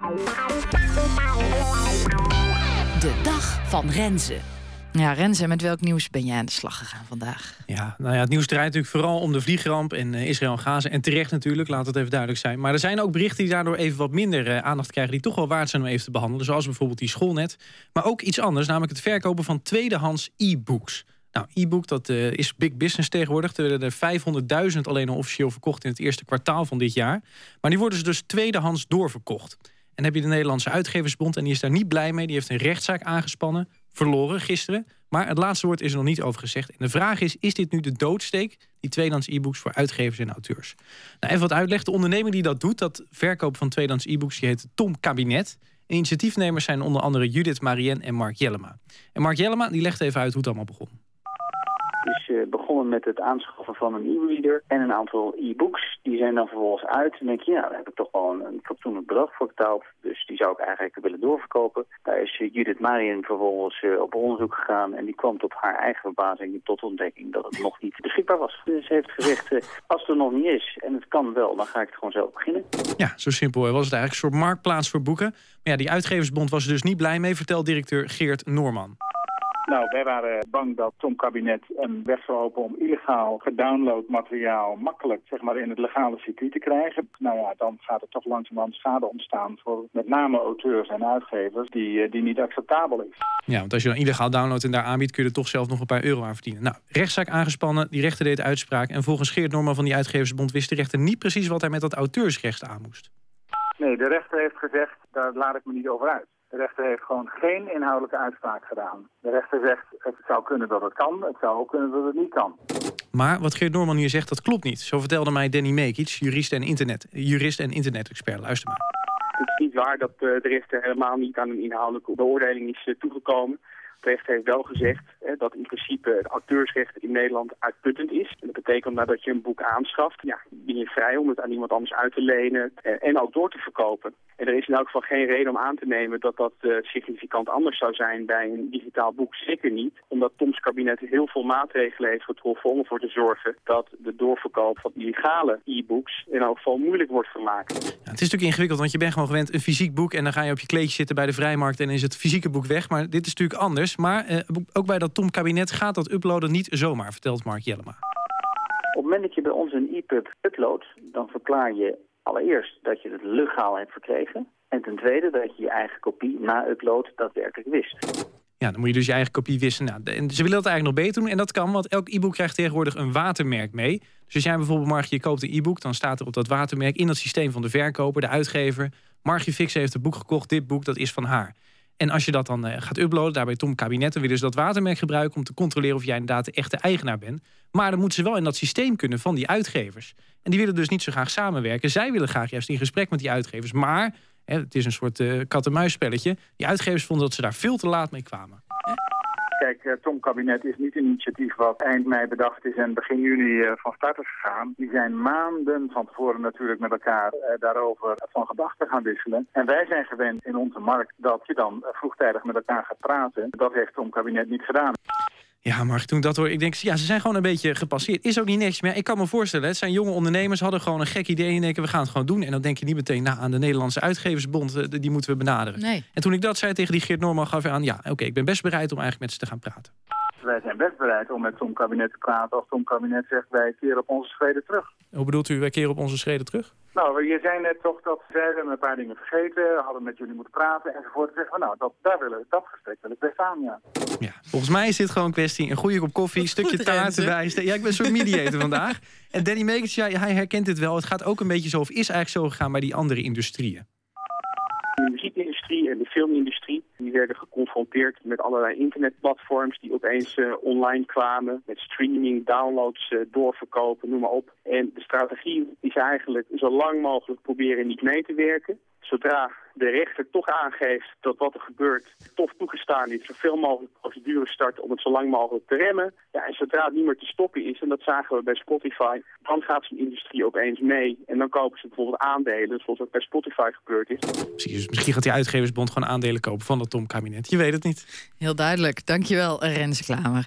De dag van Renze. Ja, Renze, met welk nieuws ben jij aan de slag gegaan vandaag? Ja, het nieuws draait natuurlijk vooral om de vliegramp in Israël en Gaza. En terecht natuurlijk, laat het even duidelijk zijn. Maar er zijn ook berichten die daardoor even wat minder aandacht krijgen, die toch wel waard zijn om even te behandelen. Zoals bijvoorbeeld die schoolnet. Maar ook iets anders, namelijk het verkopen van tweedehands e-books. Nou, e-book, dat is big business tegenwoordig. Er werden er 500.000 alleen al officieel verkocht in het eerste kwartaal van dit jaar. Maar die worden dus tweedehands doorverkocht. En dan heb je de Nederlandse Uitgeversbond en die is daar niet blij mee. Die heeft een rechtszaak aangespannen, verloren gisteren. Maar het laatste woord is er nog niet over gezegd. En de vraag is dit nu de doodsteek? Die tweedehands e-books voor uitgevers en auteurs. Nou, even wat uitleg. De ondernemer die dat doet, dat verkoop van tweedehands e-books, die heet Tom Kabinet. En initiatiefnemers zijn onder andere Judith Marien en Mark Jellema. En Mark Jellema die legt even uit hoe het allemaal begon. Dus begonnen met het aanschaffen van een e-reader en een aantal e-books. Die zijn dan vervolgens uit. En dan denk je, ja, daar heb ik toch wel een fatsoenlijk bedrag voor betaald. Dus die zou ik eigenlijk willen doorverkopen. Daar is Judith Marien vervolgens op onderzoek gegaan. En die kwam tot haar eigen verbazing tot ontdekking dat het nog niet beschikbaar was. Dus ze heeft gezegd, als het er nog niet is en het kan wel, dan ga ik het gewoon zelf beginnen. Ja, zo simpel was het eigenlijk. Een soort marktplaats voor boeken. Maar ja, die Uitgeversbond was er dus niet blij mee, vertelt directeur Geert Noorman. Nou, wij waren bang dat Tom Kabinet een weg zou openen om illegaal gedownload materiaal makkelijk in het legale circuit te krijgen. Nou ja, dan gaat er toch langzamerhand schade ontstaan voor met name auteurs en uitgevers die niet acceptabel is. Ja, want als je dan illegaal downloadt en daar aanbiedt, kun je er toch zelf nog een paar euro aan verdienen. Nou, rechtszaak aangespannen, die rechter deed uitspraak en volgens Geert Noorman van die Uitgeversbond wist de rechter niet precies wat hij met dat auteursrecht aan moest. Nee, de rechter heeft gezegd, daar laat ik me niet over uit. De rechter heeft gewoon geen inhoudelijke uitspraak gedaan. De rechter zegt, het zou kunnen dat het kan, het zou ook kunnen dat het niet kan. Maar wat Geert Noorman hier zegt, dat klopt niet. Zo vertelde mij Danny Mekic, jurist en internet-expert. Luister maar. Het is niet waar dat de rechter helemaal niet aan een inhoudelijke beoordeling is toegekomen. De rechter heeft wel gezegd dat in principe het auteursrecht in Nederland uitputtend is. En dat betekent nadat je een boek aanschaft, ben je vrij om het aan iemand anders uit te lenen en ook door te verkopen. En er is in elk geval geen reden om aan te nemen dat dat significant anders zou zijn bij een digitaal boek. Zeker niet, omdat Toms kabinet heel veel maatregelen heeft getroffen om ervoor te zorgen dat de doorverkoop van illegale e-books in elk geval moeilijk wordt gemaakt. Ja, het is natuurlijk ingewikkeld, want je bent gewoon gewend een fysiek boek en dan ga je op je kleedje zitten bij de vrijmarkt en is het fysieke boek weg. Maar dit is natuurlijk anders. Maar ook bij dat Tom kabinet gaat dat uploaden niet zomaar, vertelt Mark Jellema. Op het moment dat je bij ons een e-pub uploadt, dan verklaar je allereerst dat je het legaal hebt verkregen. En ten tweede dat je je eigen kopie na upload daadwerkelijk wist. Ja, dan moet je dus je eigen kopie wissen. Nou, en ze willen dat eigenlijk nog beter doen. En dat kan, want elk e-book krijgt tegenwoordig een watermerk mee. Dus als jij bijvoorbeeld, Margie, je koopt een e-book, dan staat er op dat watermerk in dat systeem van de verkoper, de uitgever. Margie Fix heeft het boek gekocht, dit boek, dat is van haar. En als je dat dan gaat uploaden, daar bij Tom Kabinet, dan willen ze dat watermerk gebruiken om te controleren of jij inderdaad de echte eigenaar bent. Maar dan moeten ze wel in dat systeem kunnen van die uitgevers. En die willen dus niet zo graag samenwerken. Zij willen graag juist in gesprek met die uitgevers. Maar het is een soort kat-en-muisspelletje. Die uitgevers vonden dat ze daar veel te laat mee kwamen. Kijk, Tom Kabinet is niet een initiatief wat eind mei bedacht is en begin juni van start is gegaan. Die zijn maanden van tevoren natuurlijk met elkaar daarover van gedachten gaan wisselen. En wij zijn gewend in onze markt dat je dan vroegtijdig met elkaar gaat praten. Dat heeft Tom Kabinet niet gedaan. Ja, maar toen dat hoor, ik denk, ja, ze zijn gewoon een beetje gepasseerd. Is ook niet niks meer. Ik kan me voorstellen, het zijn jonge ondernemers, hadden gewoon een gek idee en denken, we gaan het gewoon doen. En dan denk je niet meteen, aan de Nederlandse Uitgeversbond, die moeten we benaderen. Nee. En toen ik dat zei tegen die Geert Noorman, gaf hij aan, ja, oké, ik ben best bereid om eigenlijk met ze te gaan praten. Wij zijn best bereid om met Tom Kabinet te praten als Tom Kabinet zegt, wij keren op onze schreden terug. Hoe bedoelt u, wij keren op onze schreden terug? Nou, je zei net toch dat zij hebben een paar dingen vergeten, hadden met jullie moeten praten enzovoort. Zeggen we, dat gesprek wil ik best aan, ja. Ja, volgens mij is dit gewoon een kwestie, een goede kop koffie, een stukje taart erbij. Ja, ik ben een soort mediator vandaag. En Danny Mekic, ja, hij herkent dit wel. Het gaat ook een beetje zo, of is eigenlijk zo gegaan bij die andere industrieën. De muziekindustrie en de filmindustrie die werden geconfronteerd met allerlei internetplatforms die opeens online kwamen. Met streaming, downloads, doorverkopen, noem maar op. En de strategie is eigenlijk zo lang mogelijk proberen niet mee te werken. Zodra de rechter toch aangeeft dat wat er gebeurt toch toegestaan is, zoveel mogelijk procedures starten om het zo lang mogelijk te remmen. Ja, en zodra het niet meer te stoppen is, en dat zagen we bij Spotify, dan gaat zo'n industrie opeens mee. En dan kopen ze bijvoorbeeld aandelen, zoals dat bij Spotify gebeurd is. Precies, misschien gaat die Uitgeversbond gewoon aandelen kopen van dat Tom Kabinet. Je weet het niet. Heel duidelijk. Dankjewel, Renze Klamer.